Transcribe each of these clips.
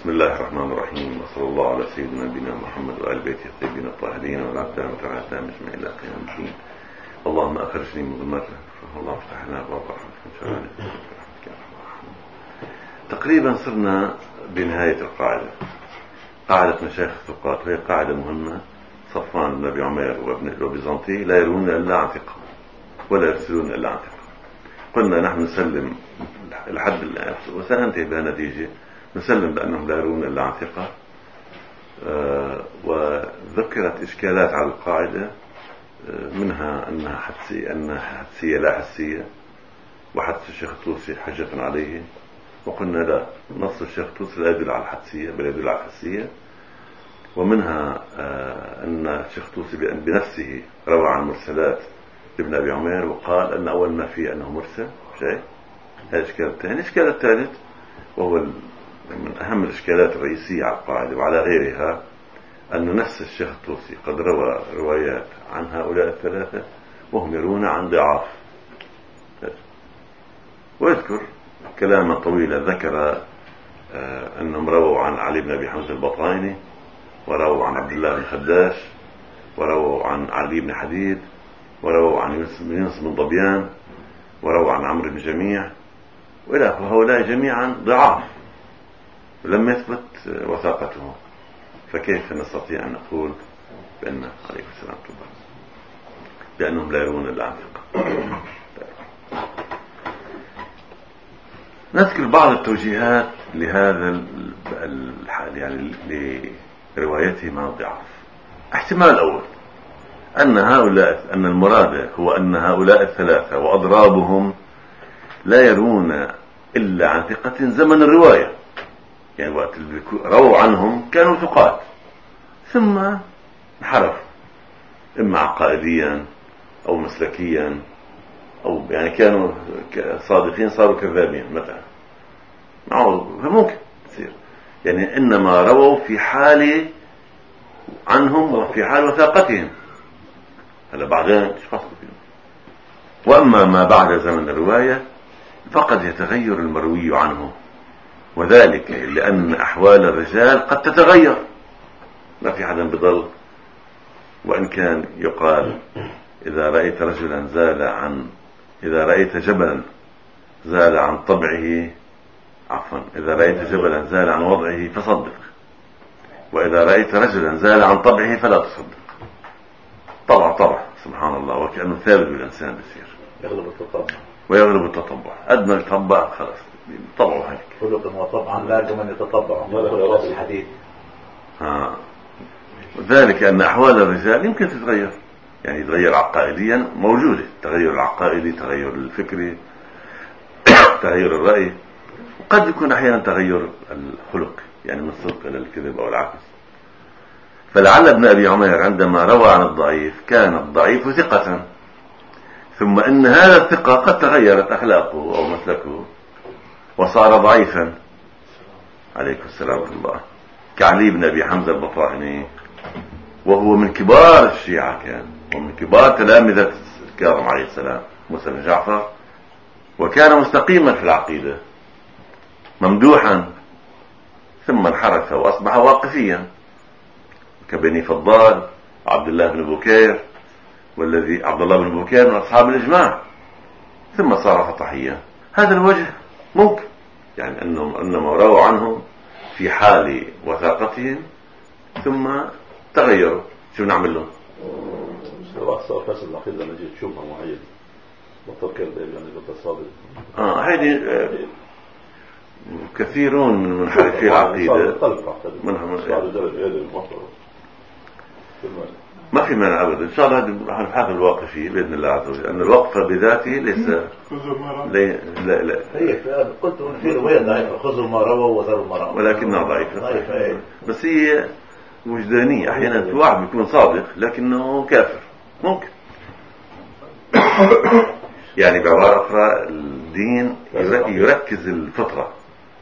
بسم الله الرحمن الرحيم، وصلى الله على سيدنا نبينا محمد وآل بيته الطيبين الطاهرين والعبد المتعهدين أجمعين إلى قيام الدين. اللهم أخرجني من ظلمات الكفر، اللهم افتح لنا أبواب رحمتك إن شاء الله. تقريبا صرنا بنهاية القاعدة، قاعدة مشايخ الثقات، وهي قاعدة مهمة. صفوان بن أبي عمير وابن وبيزنطي لا يرون إلا عن ثقة ولا يرسلون إلا عن ثقة. قلنا نحن نسلم لحد الآن وسننتهي بها نتيجة، نسلم بأنهم لا يرون إلا عن ثقة. وذكرت إشكالات على القاعدة، منها أنها حدسية لا حسية، وحدس الشيخ الطوسي حجة عليه. وقلنا لا، نص الشيخ الطوسي لا يدل على الحدسية بل يدل على الحسية. ومنها أن الشيخ الطوسي بنفسه روى عن مرسلات ابن أبي عمير وقال أن أول ما فيه أنه مرسل شيء. هذا الإشكال الثاني. الإشكال الثالث وهو من أهم الإشكالات الرئيسية على القاعدة وعلى غيرها، أن نفس الشيخ الطوسي قد روى روايات عن هؤلاء الثلاثة وهم يرون عن ضعاف. ويذكر كلاما طويلا، ذكر أنهم رووا عن علي بن أبي حمزة البطايني، ورووا عن عبد الله بن خداش، ورووا عن علي بن حديد، ورووا عن يونس بن ضبيان، ورووا عن عمرو بن جميع، وإلى آخره. هؤلاء جميعا ضعاف لم يثبت وثاقتهم، فكيف نستطيع أن نقول بأن عليه السلام بأنهم لا يرون إلا عن ثقة؟ نذكر بعض التوجيهات لهذا الحال، يعني لروايته مع الضعاف. احتمال الأول أن المراد هو أن هؤلاء الثلاثة وأضرابهم لا يرون إلا عن ثقة زمن الرواية، يعني وقت اللي رووا عنهم كانوا ثقات ثم انحرفوا إما عقائديا أو مسلكيا، أو يعني كانوا صادقين صاروا كذابين مثلا، فممكن تصير يعني إنما رووا في حال عنهم وفي حال وثاقتهم. هذا بعدين ايش فصل فيهم. وأما ما بعد زمن الرواية فقد يتغير المروي عنه، وذلك لأن أحوال الرجال قد تتغير، ما في حدا بضل. وإن كان يقال إذا رأيت جبلا زال عن طبعه، إذا رأيت جبلا زال عن وضعه فصدق، وإذا رأيت رجلا زال عن طبعه فلا تصدق. طبع سبحان الله، وكأنه ثابت بالإنسان بيصير ويغلب التطبع. أدنى التطبع خلاص طبعه هيك. خلقا وطبعا لا من يتطبع خلق الحديث. وذلك أن أحوال الرجال يمكن تتغير، يعني يتغير عقائديا، موجودة تغير العقائدي، تغير الفكري، تغير الرأي، وقد يكون أحيانا تغير الخلق، يعني من الصدق إلى الكذب أو العكس. فلعل ابن أبي عمير عندما روى عن الضعيف كان الضعيف ثقة، ثم إن هذا الثقة قد تغيرت أخلاقه أو مسلكه وصار ضعيفا. عليكم السلام ورحمة الله. كعلي بن أبي حمزة البطاحني، وهو من كبار الشيعة، كان ومن كبار تلامذة الكاظم عليه السلام موسى بن جعفر، وكان مستقيما في العقيدة ممدوحا، ثم انحرف وأصبح واقفيا كبني فضال عبد الله بن بكير، والذي عبد الله بن بكير من أصحاب الإجماع، ثم صار فطحيا. هذا الوجه ممكن، يعني أنهم رووا عنهم في حال وثاقتهم ثم تغيروا. شو نعمل لهم؟ صار فاسد العقيدة لما جيت شبهة معينة وتركب يعني بالتصادم. هذه كثيرون من منحرفي العقيدة ما في مانع أبدا. إن شاء الله هذا نحاول الواقفية بإذن الله عز وجل، أن الوقفة بذاته ليس لا هي قلت في رواية ضعيفة، خذوا ما رووا وذروا ما رووا، ولكنها ضعيفة. بس هي وجدانية. أحيانا في واحد بيكون صادق لكنه كافر ممكن. يعني بعبارة أخرى الدين يركز الفطرة،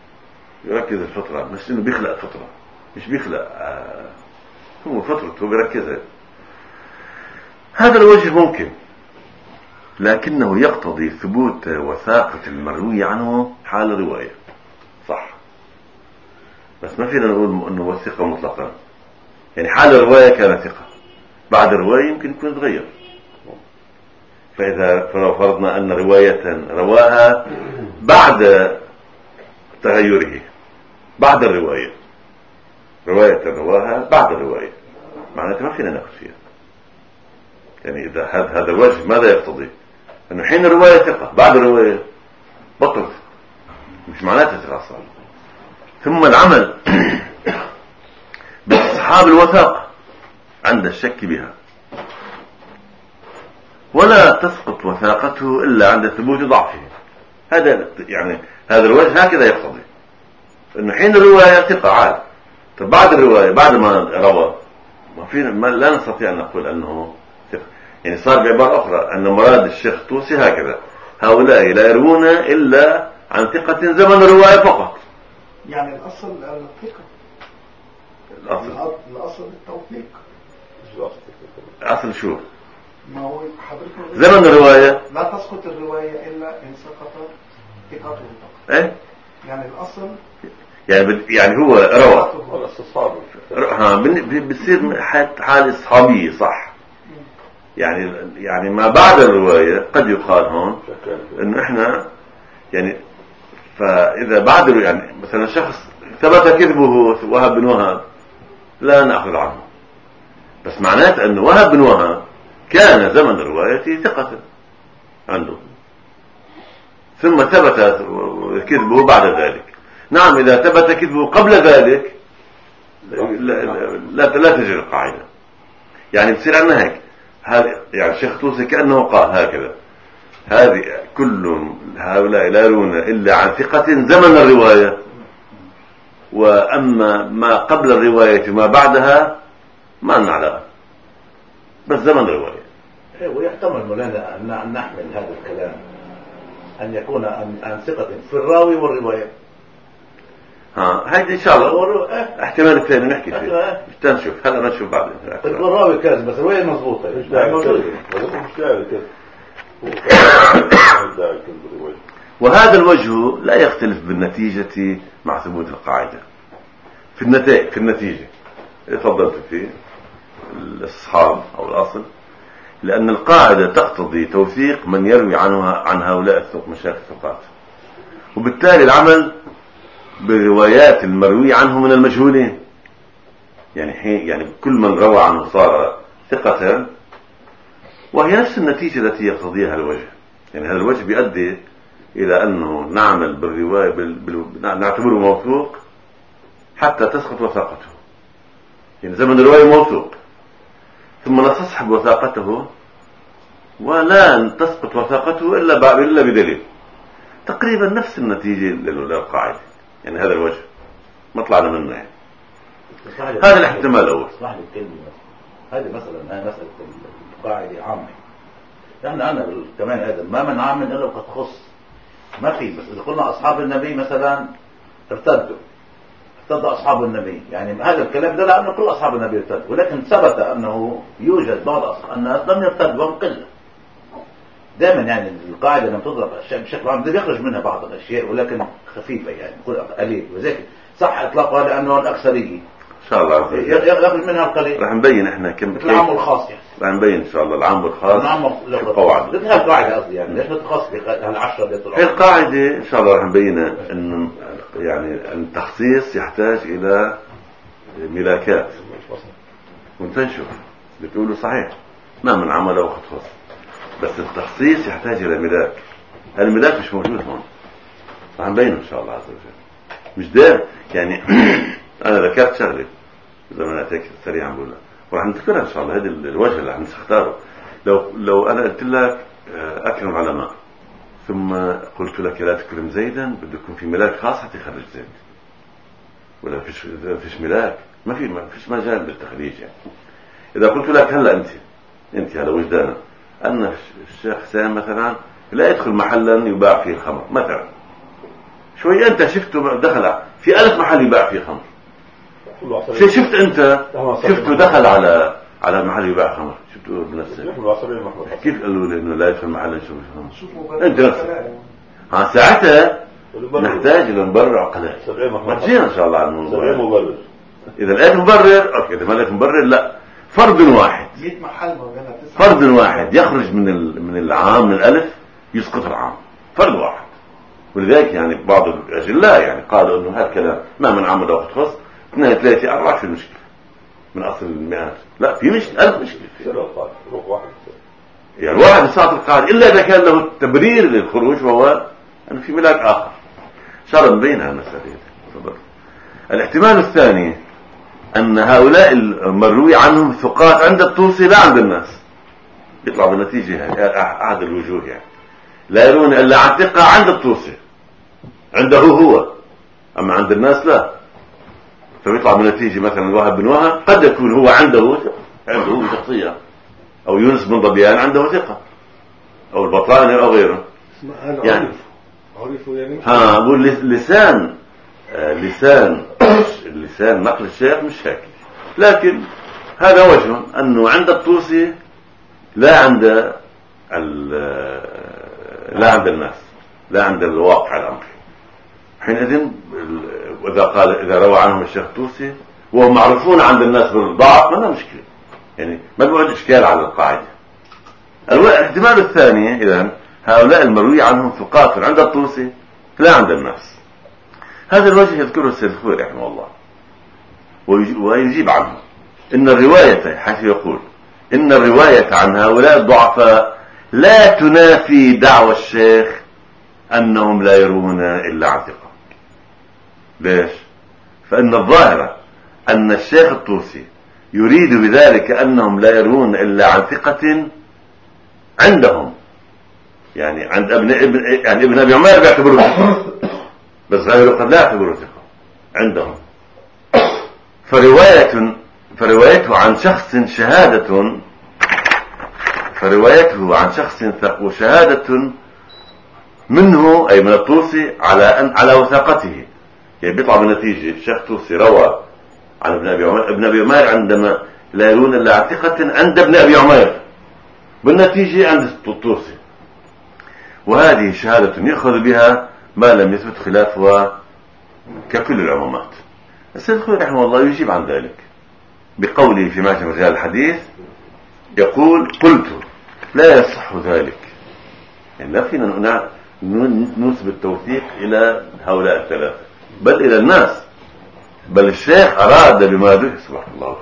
مش إنه بيخلق فطرة، مش بيخلق هو فطرته بيركزها. هذا الوجه ممكن، لكنه يقتضي ثبوت وثاقة المروي عنه حال الرواية. صح، بس ما فينا نقول انه وثيقة مطلقا. يعني حال الرواية كانت ثقة، بعد الرواية يمكن يكون تغير. فلو فرضنا أن رواية رواها بعد تغيره، بعد الرواية، رواية رواها بعد الرواية، معناته ما فينا نأخذ فيها. يعني إذا هذا الوجه ماذا يقتضي؟ أنه حين الرواية ثقة بعد الرواية بطلت، مش معناته ثقة صار. ثم العمل باستصحاب الوثاقة عند الشك بها، ولا تسقط وثاقته إلا عند ثبوت ضعفه. هذا يعني هذا الوجه هكذا يقتضي أنه حين الرواية ثقة عاد، طب بعد الرواية بعد ما روى ما لا نستطيع أن نقول أنه ثقة. يعني صار بعبارة أخرى أن مراد الشيخ الطوسي هكذا: هؤلاء لا يروون إلا عن ثقة زمن الرواية فقط. يعني الأصل الثقة، الأصل التوثيق. أصل شو؟ ما هو حضرتك زمن الرواية لا تسقط الرواية إلا إن سقط ثقته فقط. إيه؟ يعني الأصل يعني هو روى الاستصحاب. بتصير حال إصحابية صح. يعني ما بعد الرواية قد يقال هون إنه إحنا يعني فإذا بعد يعني مثلا شخص ثبت كذبه وهب بن وهب لا نأخذ عنه، بس معناته أنه وهب بن وهب كان زمن الرواية ثقة عنده، ثم ثبت كذبه بعد ذلك. نعم إذا ثبت كذبه قبل ذلك لا تجري القاعدة. يعني بتصير عندنا هيك. يعني الشيخ طوسي كأنه قال هكذا: هذه كل هؤلاء لا يرون إلا عن ثقة زمن الرواية، وأما ما قبل الرواية ما بعدها ما نعلم، بس زمن الرواية. ويحتمل مولانا أن نحمل هذا الكلام أن يكون عن ثقة في الراوي والرواية. هذه إن شاء الله احتمال ثاني نحكي فيه. نشوف هلا نشوف بعدين. الراوي كاذب بس الرواية مضبوطة. مش داعي كذا. وهذا الوجه لا يختلف بالنتيجة مع ثبوت القاعدة. في النتيجة تفضلت فيه الأصحاب أو الأصل، لأن القاعدة تقتضي توثيق من يروي عن هؤلاء مشايخ الثقات، وبالتالي العمل بالروايات المروي عنه من المجهولين. يعني كل من روى عنه صار ثقة، وهي نفس النتيجة التي يقتضيها الوجه. يعني هذا الوجه بيؤدي إلى أنه نعمل بالرواية نعتبره موثوق حتى تسقط وثاقته. يعني زمن الرواية موثوق، ثم نستصحب وثاقته ولا تسقط وثاقته إلا بدليل. تقريبا نفس النتيجة للقاعدة. يعني هذا الوجه ما طلعنا منه. يعني هذا الاحتمال الأول. اسمح لي الكلمة، هذه مثلا مسألة القاعدة عامة. أنا كمان هذا ما من عام إلا وقد خص، ما في. بس إذا قلنا أصحاب النبي مثلا ارتد أصحاب النبي، يعني هذا الكلام ده لأنه كل أصحاب النبي ارتد، ولكن ثبت أنه يوجد بعض الناس لم يرتد وهم قلة. دائما يعني القاعدة لم تضرب بشكل عام، يخرج منها بعض الأشياء ولكن خفيفة، يعني قليل، وذلك صح إطلاقها لأنه الأكثرية إن شاء الله يخرج منها القليل. راح نبين إحنا كم العام والخاص، يعني راح نبين إن شاء الله العام والخاص. القواعد مثل القاعدة قصدي، يعني ليش بتخص هالعشرة اللي طلعوا؟ هي القاعدة إن شاء الله راح نبين إنه يعني التخصيص يحتاج إلى ملاكات، وانت نشوف بتقولوا صحيح ما من عمله وقد خص، بس التخصيص يحتاج إلى ملاك. الملاك مش موجود هون، راح نبينه إن شاء الله عز وجل. مش ده يعني أنا ذكرت شغلة إذا ما نأتيك سريعا بقولها وراح نذكرها إن شاء الله. هذا الوجه اللي هنختاره. لو أنا قلت لك أكرم علماء، ثم قلت لك لا تكرم زيدا، بده يكون في ملاك خاص حتى يخرج زيد، ولا فيش ملاك ما فيش مجال بالتخريج. يعني إذا قلت لك هلا أنت هلا وجدانا أن الشيخ حسين مثلا لا يدخل محلا يباع فيه الخمر مثلا، شوي أنت شفته دخل في 1000 محل يباع فيه خمر، شفت أنت شفته دخل على محل يباع خمر، شفته بنفسك كيف قالوا لي إنه لا يدخل محل يشرب خمر؟ أنت نفسك ساعتها نحتاج إلى مبرر عقلاني. ما تجينا إن شاء الله على الموضوع. 70 مبرر. إذا لقيت مبرر أوكي، إذا ما لقيت مبرر لا. فرد واحد يخرج من العام، من الألف يسقط العام، فرد واحد. ولذلك يعني بعض الأجلاء يعني قالوا إنه هذا الكلام ما من عام وقت خاص 2 3 4 في المشكلة من أصل المئات. لا، في مشكلة، ألف مشكلة. روح واحد يعني واحد يسقط القاعدة إلا إذا كان له تبرير للخروج، وهو أنه في ملاك آخر. شرط بين هالمسألة. الاحتمال الثاني أن هؤلاء المروي عنهم ثقات عند الطوسي لا عند الناس. يطلع بالنتيجة أحد الوجوه يعني لا يرون إلا عن ثقة عند الطوسي عنده هو، أما عند الناس لا. فبيطلع بالنتيجة مثلا وهب بن وهب قد يكون هو عنده شخصية، أو يونس بن ضبيان عنده ثقة، أو البطلاني أو غيره يعني. أقول لسان نقل الشيخ مش هيك، لكن هذا وجه أنه عند الطوسي لا عند الناس، لا عند الواقع الأمر. حينئذ إذا روى عنهم الشيخ الطوسي وهم معروفون عند الناس بالضعف ما مشكلة يعني، ما بيقعد إشكال على القاعدة. الاحتمال الثاني إذن هؤلاء المروي عنهم ثقات عند الطوسي لا عند الناس. هذا الوجه يذكره السيد الخوئي رحمه الله ويجيب عنه إن الرواية، حيث يقول إن الرواية عن هؤلاء الضعفاء لا تنافي دعوى الشيخ أنهم لا يرون إلا عن ثقة. ليش؟ فإن الظاهرة أن الشيخ الطوسي يريد بذلك أنهم لا يرون إلا عن ثقة عندهم، يعني عند ابن أبي عمير بيعتبروا ثقة، بس غيره قد لا يعتبروا ثقة عندهم. فروايته عن شخص ثق وشهادة منه أي من الطوسي على وثاقته، يعني بيطلع بالنتيجة الشيخ الطوسي روى عن ابن أبي عمير عندما لا يرون إلا عن ثقة عند ابن أبي عمير، بالنتيجة عند الطوسي، وهذه شهادة يأخذ بها ما لم يثبت خلافها ككل العمومات. السيد الخوئي رحمه الله يجيب عن ذلك بقوله في معجم رجال الحديث، يقول قلت لا يصح ذلك، يعني لا فينا ننسب التوثيق إلى هؤلاء الثلاثة بل إلى الناس، بل الشيخ أراد بما ذكر سبحان الله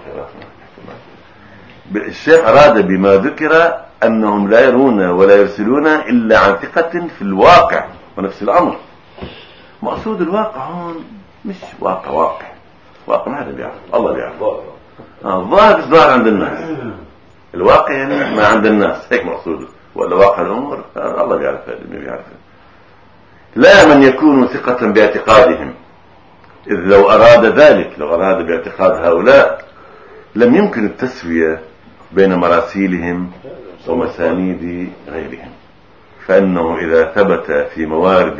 الشيخ أراد بما ذكر أنهم لا يرون ولا يرسلون إلا عن ثقة في الواقع ونفس الأمر. مقصود الواقع هون مش واقع ما حدا بيعرف، الله بيعرف. الظاهر بس ظاهر عند الناس، الواقع يعني ما عند الناس، هيك مقصوده. ولا واقع الأمور الله بيعرف، هذا ما بيعرف. لا من يكون ثقة باعتقادهم، إذ لو أراد ذلك، لو أراد باعتقاد هؤلاء لم يمكن التسوية بين مراسيلهم ومسانيد غيرهم، فإنه إذا ثبت في موارد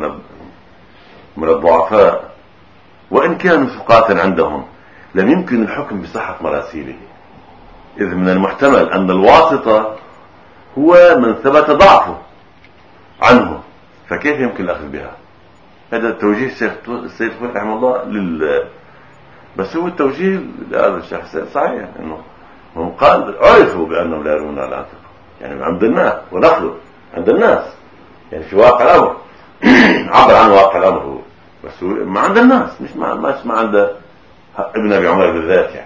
من الضعفاء وإن كانوا ثقات عندهم لم يمكن الحكم بصحة مراسيله، إذ من المحتمل أن الواسطة هو من ثبت ضعفه عنه، فكيف يمكن الأخذ بها؟ هذا التوجيه السيد الخوئي رحمه الله بس هو التوجيه لهذا الشخص صحيح، إنه هم قال عرفوا بأنهم لا يرون على ثقة، يعني عند الناس ونخلق عند الناس، يعني في واقع الأمر عبر عن واقع الأمر هو، بس هو ما عند الناس، مش ما عند ابن أبي عمير بالذات يعني.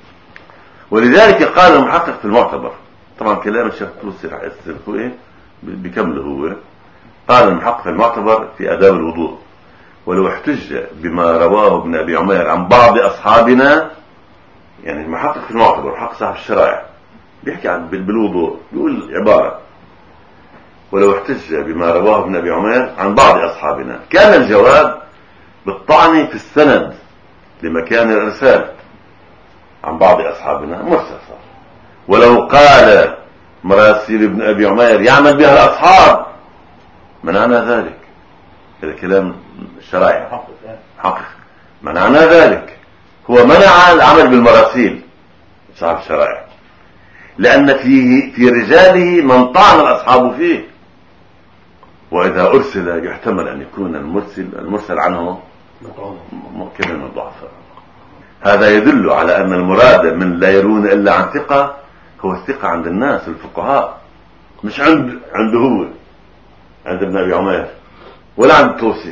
ولذلك قال المحقق في المعتبر، طبعا كلام الشيخ الخوئي بكمله هو، قال المحقق في المعتبر في آداب الوضوء: ولو احتج بما رواه ابن أبي عمير عن بعض أصحابنا، يعني المحقق في المعتبر حق صاحب الشرائع بيحكي عن بالوضوء، بيقول عبارة: ولو احتج بما رواه ابن أبي عمير عن بعض أصحابنا كان الجواب بالطعن في السند لمكان الإرسال عن بعض أصحابنا مرسل. ولو قال مراسيل ابن أبي عمير يعمل بها الأصحاب منعنا ذلك، هذا كلام الشرائع حقق، منعنا ذلك، هو منع العمل بالمراسيل صاحب الشرائع، لأن فيه في رجاله من طعن الأصحاب فيه، وإذا أرسل يحتمل أن يكون المرسل عنه ممكن من الضعفاء. هذا يدل على أن المراد من لا يرون إلا عن ثقة هو الثقة عند الناس الفقهاء، مش عنده هو، عند ابن أبي عمير ولا عند الطوسي،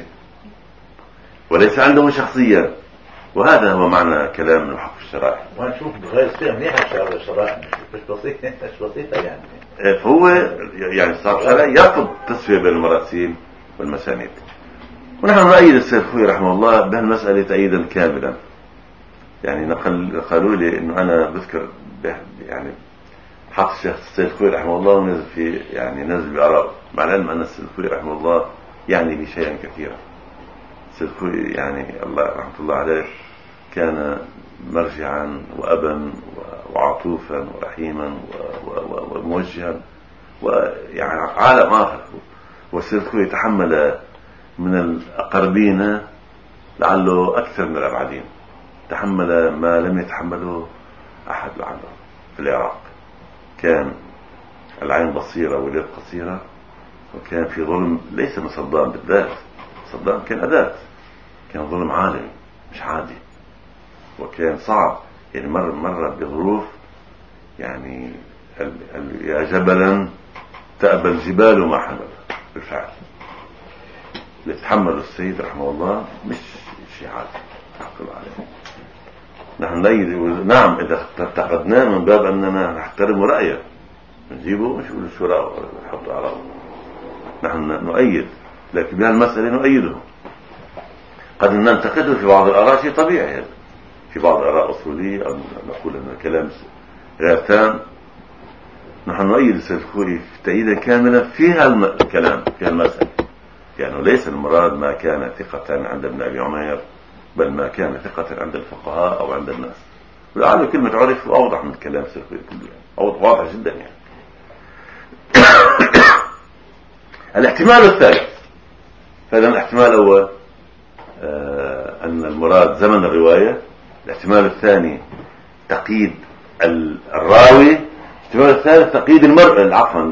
وليس عنده شخصيا. وهذا هو معنى كلام الحق في الشرائع. ونشوف بغير فيها منيحة الشرائع مش بسيطة يعني. فهو يعني صار الشرائع يرفض التسوية بين المراسيل والمسانيد. ونحن نؤيد السيد الخوئي رحمه الله بهالمسألة تأييدا كاملا. يعني قالوا لي انه انا بذكر يعني حق الشيخ السيد الخوئي رحمه الله ونزل في يعني نزل بآراء، مع العلم ان السيد الخوئي رحمه الله يعني لي شيئا كثيرا. السيد الخوئي يعني الله رحمه الله عليه كان مرجعا وأبا وعطوفا ورحيما وموجها ويعني عالم آخر. والسيد الخوئي تحمل من الأقربين لعله أكثر من الأبعدين، تحمل ما لم يتحمله أحد لعله في العراق. كان العين بصيرة واليد قصيرة، وكان في ظلم ليس من صدام بالذات، صدام كان أداة، كان ظلم عالمي مش عادي، وكان صعب. يعني مرة بظروف يعني يا جبلا تأبى الجبال ما حمل. بالفعل اللي تحمله السيد رحمه الله مش شيء عادي نحكم عليه. نحن نعم إذا اعتقدناه من باب أننا نحترم رأيه نجيبه مش نقول شو رأيه نحطه على رأيه. نحن نؤيد، لكن بهالمسألة نؤيده. قد ننتقده في بعض الآراء، شيء طبيعي هذا. في بعض الآراء أصولية أو نقول أن الكلام غير تام. نحن نؤيد السيد الخوئي تأييدا كاملا في الكلام في هالمسألة. يعني ليس المراد ما كان ثقة عند ابن أبي عمير، بل ما كان ثقة عند الفقهاء أو عند الناس. ولعله كلمة عرف أوضح من كلام السيد الخوئي كله، يعني واضح جدا. يعني الاحتمال الثالث، فإذا الاحتمال الأول أن المراد زمن الرواية. الاحتمال الثاني تقييد الراوي. الاحتمال الثالث تقييد المرء. عفوا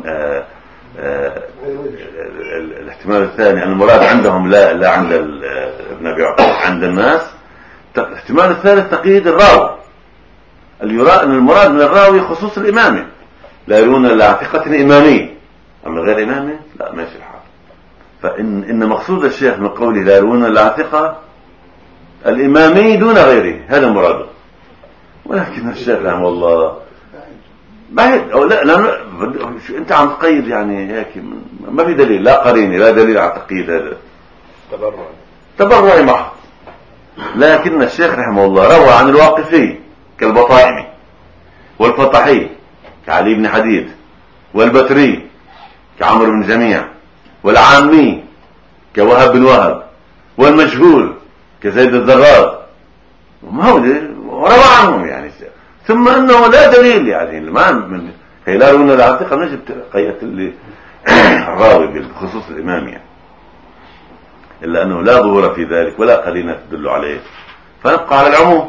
الاحتمال الثاني أن المراد عندهم لا عند ابن أبي عمير، عند الناس. الاحتمال الثالث تقييد الراوي. يرى أن المراد من الراوي خصوص الإمامي، لا يرون إلا ثقة إمامي، أما غير إمامي لا ماشي الحال. فإن مقصود الشيخ من قوله لا يرون إلا ثقة الإمامي دون غيره، هذا مراده. ولكن الشيخ رحمه الله بعيد أو لا أنت عم تقيد يعني هيك، ما في دليل، لا قرينة لا دليل على تقييد هذا، تبرع محض. لكن الشيخ رحمه الله روى عن الواقفي كالبطائمي، والفطحي كعلي بن حديد، والبتري كعمر بن جميع، والعامي كوهب بن وهب، والمجهول كزيد الذرار، وروى عنهم يعني. ثم انه لا دليل يعني ما من هي لا يرون لا ثقة نجد قيت اللي الراوي بالخصوص الامام يعني، الا انه لا ظهور في ذلك ولا قرينة تدل عليه، فنبقى على العموم.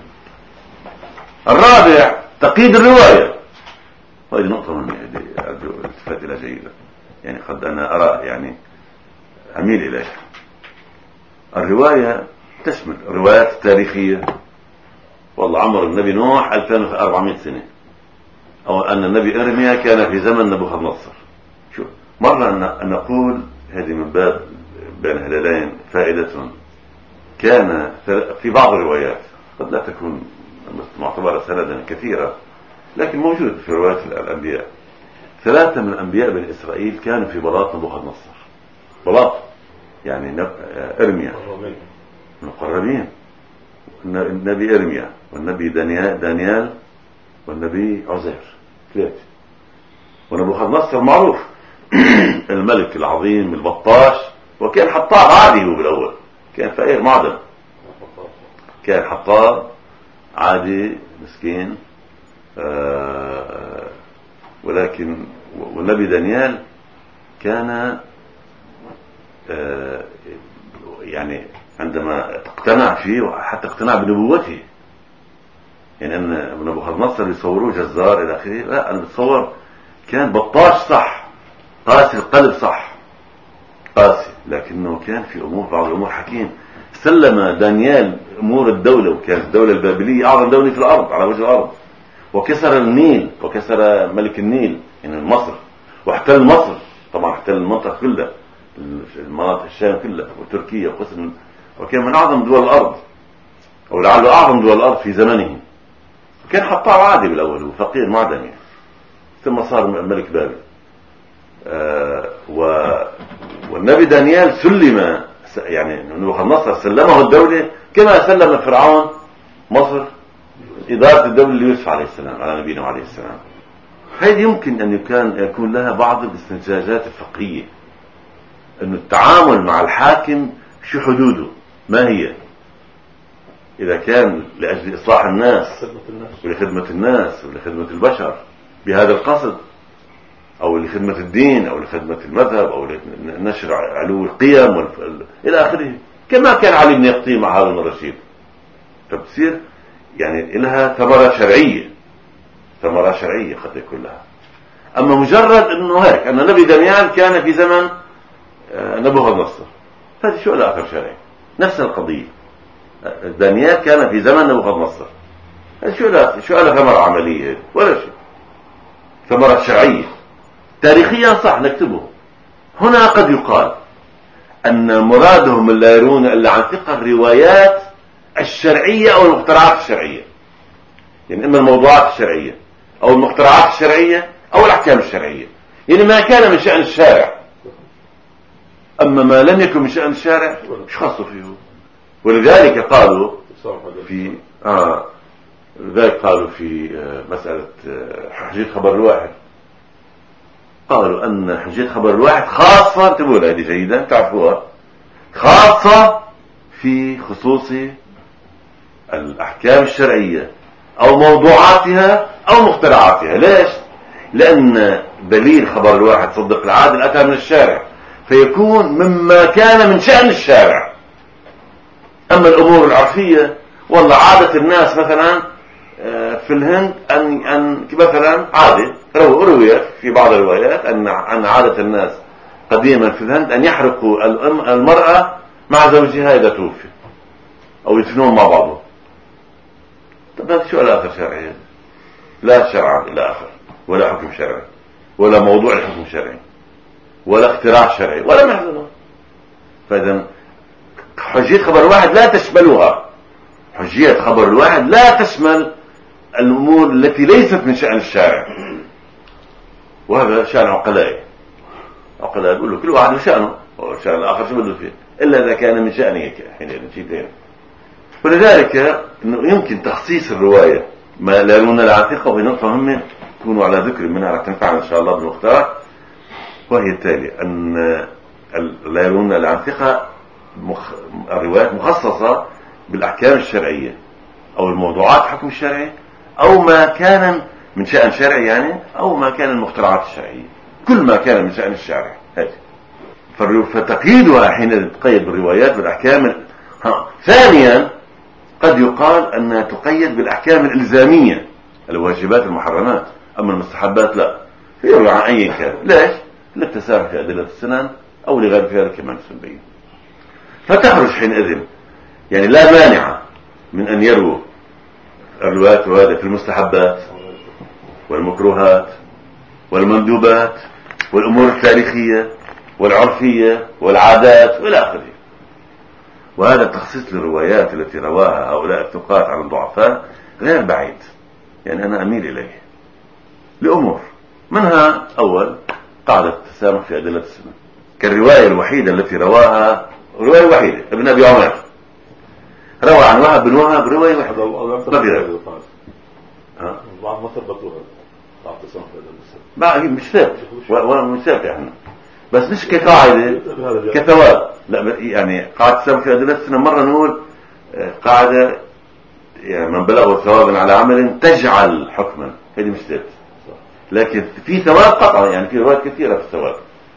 الرابع تقييد الرواية، وهذه نقطة مهمة أرجو الالتفات إلى جيدة، يعني قد أنا أرى يعني أميل إليها. الرواية تشمل الروايات التاريخية، والله عمر النبي نوح 2400 سنة، أو أن النبي إرميا كان في زمن نبوخذ نصر. شو مرة أن نقول هذه من باب بين هلالين فائدة، كان في بعض الروايات قد لا تكون معتبرة سندا كثيرة، لكن موجود في روايات الأنبياء 3 من أنبياء بني إسرائيل كانوا في بلاط نبوخذ نصر. بلاط يعني إرميا مقربين، النبي إرميا والنبي دانيال والنبي عزير 3. ونبوخذ نصر معروف الملك العظيم البطاش، وكان حطاب عادي هو بالأول، كان فقير معدن، كان حطاب عادي مسكين. ولكن والنبي دانيال كان يعني عندما اقتنع فيه حتى اقتنع بنبوته، يعني ان نبوخذ نصر يصوروه جزار الى اخره، لا انا بتصور كان بطاش صح، قاسي القلب صح، لكنه كان في بعض الأمور حكيم. سلم دانيال أمور الدولة، وكانت الدولة البابلية أعظم دولة في الأرض على وجه الأرض، وكسر النيل وكسر ملك النيل يعني مصر، واحتل مصر طبعا، احتل المنطقة كلها، المناطق الشام كلها وتركيا وقسم، وكان من أعظم دول الأرض أو لعله أعظم دول الأرض في زمنه. كان حطاب عادي بالأول وفقير معدني، ثم صار ملك بابل. والنبي دانيال سلم، يعني نبوخذ سلمه الدولة كما سلم فرعون مصر إدارة الدولة ليوسف عليه السلام على نبينا عليه السلام. هذه يمكن أن يكون لها بعض الاستنتاجات الفقهية، أن التعامل مع الحاكم شو حدوده، ما هي، إذا كان لأجل إصلاح الناس ولخدمة الناس ولخدمة البشر بهذا القصد، أو لخدمة الدين أو لخدمة المذهب أو لنشر علو القيم إلى آخره، كما كان علي بن يقطين مع هارون الرشيد. فبتصير يعني لها ثمرة شرعية قد يكون لها. أما مجرد أنه هيك أن نبي دانيال كان في زمن نبوخذ، هذا شو آخر شرعي، نفس القضية. دانيال كان في زمن نبوخذ، شو له ثمرة عملية ولا شيء، ثمرة شرعية تاريخيا صح نكتبه. هنا قد يقال أن مرادهم لا يرون إلا عن ثقة الروايات الشرعية أو المخترعات الشرعية، يعني إما الموضوعات الشرعية أو المخترعات الشرعية أو الأحكام الشرعية، يعني ما كان من شأن الشارع. أما ما لم يكن من شأن الشارع شو خاصه فيه. ولذلك قالوا في مسألة حجية خبر الواحد، قالوا أن حجية خبر الواحد خاصة، انتبهوا هذه جيدا تعرفوها، خاصة في خصوص الأحكام الشرعية أو موضوعاتها أو مخترعاتها. ليش؟ لأن دليل خبر الواحد صدق العادل أتى من الشارع، فيكون مما كان من شأن الشارع. أما الأمور العرفية والله عادة الناس مثلا في الهند أن مثلا عادة رويت في بعض الروايات أن عادة الناس قديما في الهند أن يحرقوا المرأة مع زوجها إذا توفي أو يدفنون مع بعضهم. طب هذا شو الآخر شرعي؟ لا شرعا إلى آخر، ولا حكم شرعي، ولا موضوع الحكم شرعي، ولا اختراع شرعي، ولا محزنه. فإذا حجية خبر الواحد لا تشملها، حجية خبر الواحد لا تشمل الأمور التي ليست من شأن الشارع، وهذا شأن عقلائي. عقلائي يقول له كل واحد وشأنه، وشأن الآخر شو بده فيه، إلا إذا كان من شأنه حينئذ شيء ثاني. ولذلك إنه يمكن تخصيص الرواية ما لا يرون عن ثقة، وهي نقطة مهمة تكونوا على ذكر منها رح تنفعنا إن شاء الله بالمختار، وهي التالي: أن لا يرون عن ثقة الروايات مخصصة بالأحكام الشرعية أو الموضوعات الحكم الشرعي أو ما كان من شأن شرعي، يعني أو ما كان المخترعات الشرعية، كل ما كان من شأن الشارع هذه. فتقييدها حين تقيد بالروايات بالأحكام. ثانيا قد يقال أنها تقيد بالأحكام الإلزامية، الواجبات المحرمات، أما المستحبات لا، فيروي عن أي كان. ليش؟ للتسامح في أدلة السنن أو لغير في هذا كمان سنبين. فتخرج حينئذ يعني لا مانع من أن يرووا الروايات وهذا في المستحبات والمكروهات والمندوبات والأمور التاريخية والعرفية والعادات وإلى آخره. وهذا التخصيص للروايات التي رواها هؤلاء الثقات عن الضعفاء غير بعيد، يعني أنا أميل إليه لأمور منها: أول، قاعدة التسامح في أدلة السنة، كالرواية الوحيدة التي رواها، رواية وحيدة ابن أبي عمر روى عن وهب بن وهب رواية واحدة بعض ما ثبتوها قاعدة التسامح في أدلة السنة، بقى مش ثابت ومش ثابت احنا، بس مش كقاعدة كثواب، لا يعني قاعدة التسامح في أدلة السنة مرة نقول قاعدة يعني من بلغ ثوابا على عمل تجعل حكما، هذه مش ثابت، لكن في ثواب قطعا، يعني في روايات كثيرة في الثواب.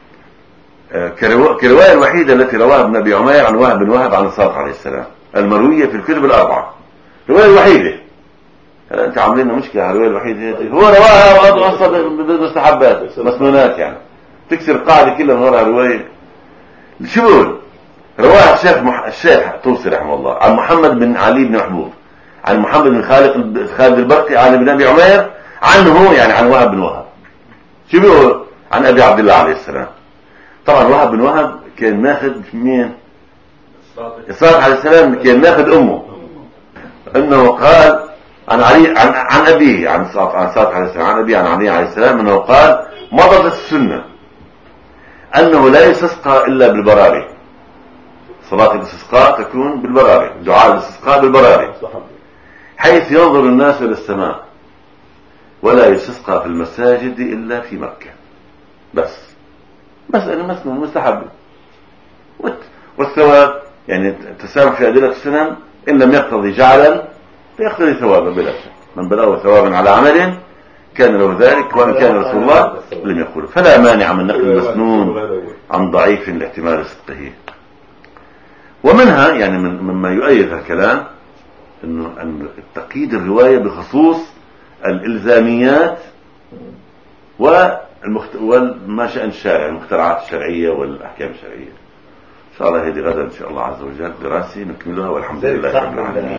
كرواية الوحيدة التي رواها ابن أبي عمير عن وهب بن وهب عن الصادق عليه السلام، المروية في الكتب الأربعة، رواية الوحيدة. هلا أنت عاملين مشكلة على الرواية الوحيدة، هو رواها أصلا بالمستحبات مسنونات، يعني تكسر القاعدة كلها من وراء رواية. شو بيقول؟ رواه الشيخ طوسي رحمه الله عن محمد بن علي بن محبوب عن محمد بن خالد البرقي عن ابن ابي عمير عنه، يعني عن وهب بن وهب. شو بيقول؟ عن ابي عبد الله عليه السلام. طبعا وهب بن وهب كان ماخذ مين؟ الصادق عليه السلام كان ماخذ امه. انه قال عن علي عن ابيه عن صادق عليه السلام عن ابيه عن علي عليه السلام انه قال مضت السنه انه لا يستسقى الا بالبراري. صلاة الاستسقاء تكون بالبراري، دعاء الاستسقاء بالبراري، حيث ينظر الناس الى السماء ولا يستسقى في المساجد الا في مكة. بس مسألة مسنون مستحب. والثواب يعني التسامح في أدلة السنن إن لم يقتضي جعلا فيقتضي ثوابا بلا شك. من بلغه ثوابا على عمل كان له ذلك وإن كان رسول الله لم يقول. فلا مانع من نقل المسنون عن ضعيف لاحتمال صدقه. ومنها يعني مما يؤيد الكلام أن تقييد الرواية بخصوص الإلزاميات وما شأن الشارع، المخترعات الشرعية والأحكام الشرعية. إن شاء الله هذه غدا إن شاء الله عز وجل دراسي نكملها، والحمد لله رب العالمين.